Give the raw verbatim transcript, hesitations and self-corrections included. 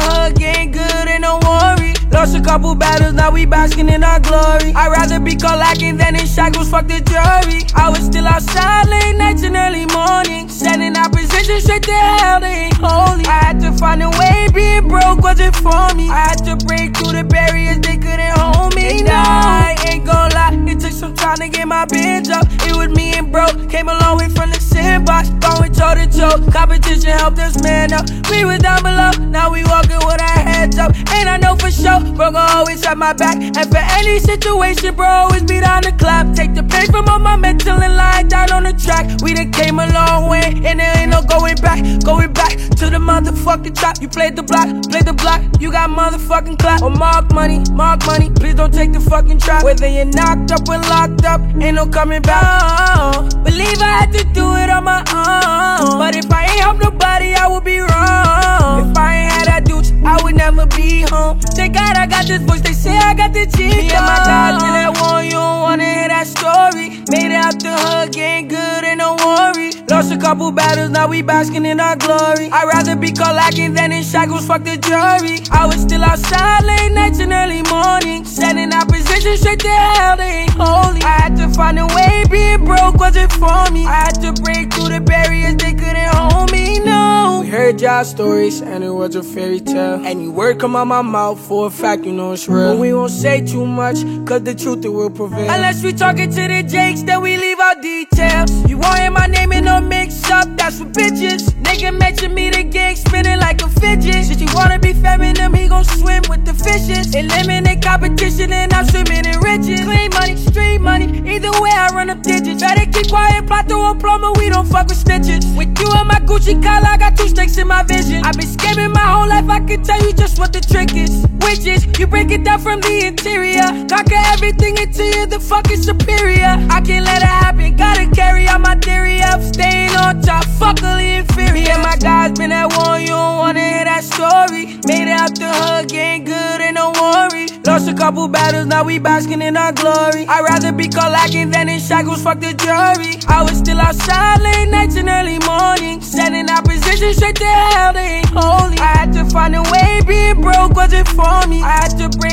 hug, ain't good, ain't no worry. Lost a couple battles, now we basking in our glory. I'd rather be caught lacking than in shackles, fuck the jury. I was still outside late nights and early mornings, sending opposition straight to hell, they ain't holy. I had to find a way, being broke wasn't for me. I had to break through the barriers, they couldn't hold me. No, I ain't gon' lie, it took some time to get my binge up. It was me and bro, came a long way from the sandbox, going toe to toe. Competition helped us man up. We was down below, now we walking with our heads up. And I know for sure, bro gon' always have my back. And for any situation, bro, always be down to clap. Take the pain from all my mental and lie down on the track. We done came a long way, and there ain't no going back. Going back to the motherfucking top. You played the block, played the block. You got motherfucking clap. Or mark money, mark money. Please don't take the fucking trap. Whether you're knocked up or locked up, ain't no coming back. Oh, believe I had to do it on my own. But if I ain't help nobody, I would be wrong. If I ain't had that douche, I would never be home. Thank God I got this voice, they say I got the cheat. Me and my guys been at war, you don't wanna hear that story. Made it out the hood, ain't good, ain't no worry. Lost a couple battles, now we basking in our glory. I'd rather be caught lacking than in shackles, fuck the jury. I was still outside late nights and early mornings, sending opposition straight to hell, they ain't holy. I had to find a way, being broke wasn't for me. I had to break through the barriers, they couldn't hold me, no. We heard y'all stories, and it was a fairy tale. Any word come out my mouth, for a fact you know it's real. But we won't say too much, cause the truth it will prevail. Unless we talking to the Jakes, then we leave out details. You won't hear my name in no mix up, that's for bitches. Nigga mention me, the gang spinning like a fidget. Since you wanna be feminine, he gon' swim with the fishes. Eliminate competition and I'm swimming in riches. Clean money, street money, either way I run up digits. Better keep quiet, plot through a plumber, we don't fuck with stitches. With you on my Gucci collar, I got two snakes in my vision. I've been scamming my whole life, I can tell you just what the trick is. Witches, you break it down from the interior. Conquer everything until you're the fucking superior. I can't let it happen, gotta carry out my theory of staying on top, fuckily inferior. Me and my guys been at war, you don't wanna hear that story. Made it out the hood, ain't good, ain't no worry. Lost a couple battles, now we basking in our glory. I'd rather be caught lacking than in shackles, fuck the jury. I was still outside late nights and early mornings, sending opposition straight to hell, they ain't holy. I had to find a way, being broke wasn't for me. I had to break